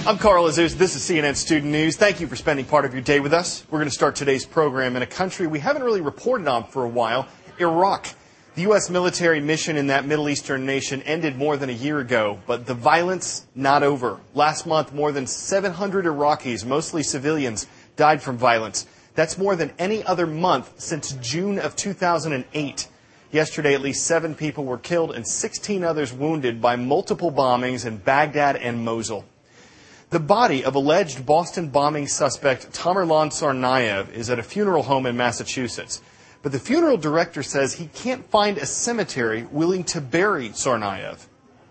I'm Carl Azus. This is CNN Student News. Thank you for spending part of your day with us. We're going to start today's program in a country we haven't really reported on for a while, Iraq. The U.S. military mission in that Middle Eastern nation ended more than a year ago, but the violence not over. Last month, more than 700 Iraqis, mostly civilians, died from violence. That's more than any other month since June of 2008. Yesterday, at least 7 people were killed and 16 others wounded by multiple bombings in Baghdad and Mosul. The body of alleged Boston bombing suspect Tamerlan Tsarnaev is at a funeral home in Massachusetts. But the funeral director says he can't find a cemetery willing to bury Tsarnaev.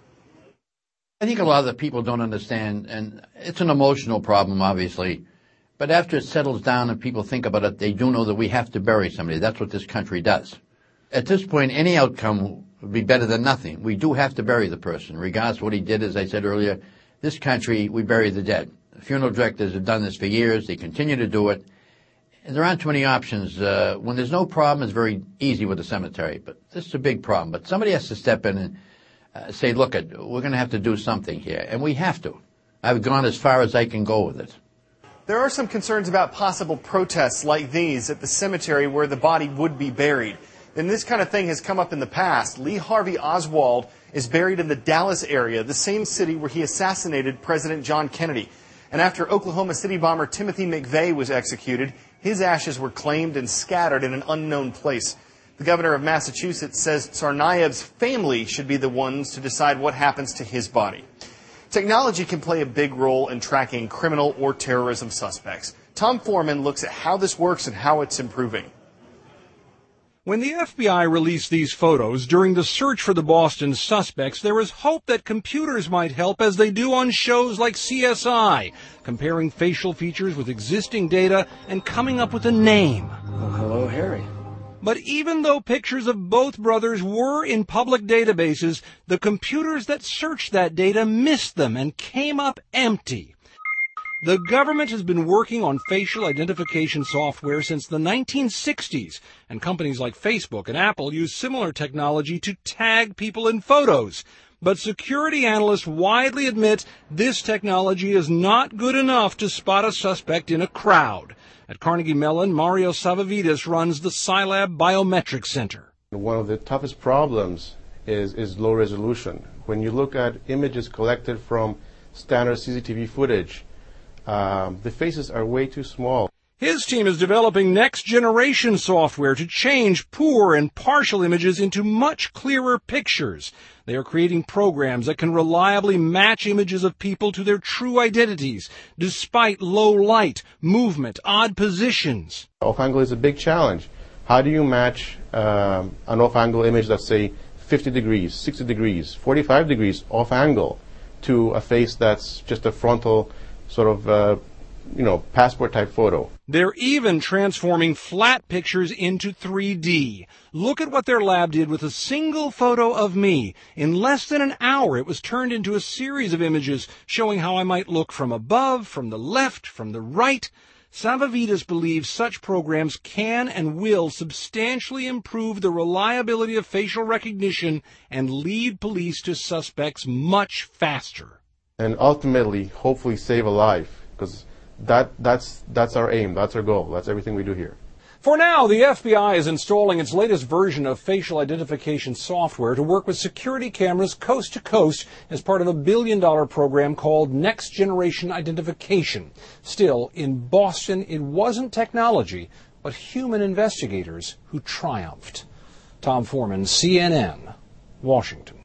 I think a lot of the people don't understand, and it's an emotional problem, obviously. But after it settles down and people think about it, they do know that we have to bury somebody. That's what this country does. At this point, any outcome would be better than nothing. We do have to bury the person, regardless of what he did. As I said earlier, this country, we bury the dead. The funeral directors have done this for years. They continue to do it. And there aren't too many options. When there's no problem, it's very easy with the cemetery. But this is a big problem. But somebody has to step in and say, look, we're going to have to do something here. And we have to. I've gone as far as I can go with it. There are some concerns about possible protests like these at the cemetery where the body would be buried. And this kind of thing has come up in the past. Lee Harvey Oswald is buried in the Dallas area, the same city where he assassinated President John Kennedy. And after Oklahoma City bomber Timothy McVeigh was executed, his ashes were claimed and scattered in an unknown place. The governor of Massachusetts says Tsarnaev's family should be the ones to decide what happens to his body. Technology can play a big role in tracking criminal or terrorism suspects. Tom Foreman looks at how this works and how it's improving. When the FBI released these photos during the search for the Boston suspects, there was hope that computers might help as they do on shows like CSI, comparing facial features with existing data and coming up with a name. Oh, hello, Harry. But even though pictures of both brothers were in public databases, the computers that searched that data missed them and came up empty. The government has been working on facial identification software since the 1960s, and companies like Facebook and Apple use similar technology to tag people in photos. But security analysts widely admit this technology is not good enough to spot a suspect in a crowd. At Carnegie Mellon, Mario Savavidas runs the Scilab Biometric Center. One of the toughest problems is low resolution. When you look at images collected from standard CCTV footage, the faces are way too small. His team is developing next-generation software to change poor and partial images into much clearer pictures. They are creating programs that can reliably match images of people to their true identities, despite low light, movement, odd positions. Off-angle is a big challenge. How do you match an off-angle image that's, say, 50 degrees, 60 degrees, 45 degrees off-angle to a face that's just a frontal sort of, passport-type photo? They're even transforming flat pictures into 3D. Look at what their lab did with a single photo of me. In less than an hour, it was turned into a series of images showing how I might look from above, from the left, from the right. Savavidas believes such programs can and will substantially improve the reliability of facial recognition and lead police to suspects much faster. And ultimately, hopefully save a life, because that's our aim, that's our goal, that's everything we do here. For now, the FBI is installing its latest version of facial identification software to work with security cameras coast to coast as part of a billion-dollar program called Next Generation Identification. Still, in Boston, it wasn't technology, but human investigators who triumphed. Tom Foreman, CNN, Washington.